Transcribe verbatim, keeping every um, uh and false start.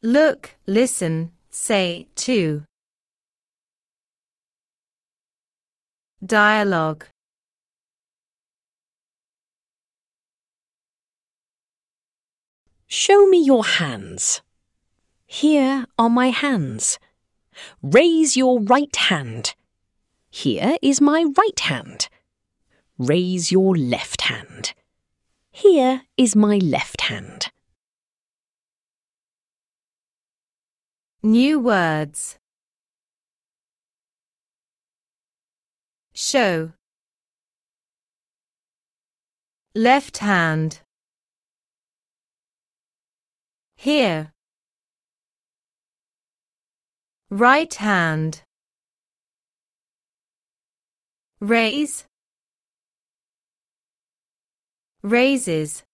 Look, listen, say, too. Dialogue. Show me your hands. Here are my hands. Raise your right hand. Here is my right hand. Raise your left hand. Here is my left hand. New words. Show. Left hand. Here. Right hand. Raise. Raises.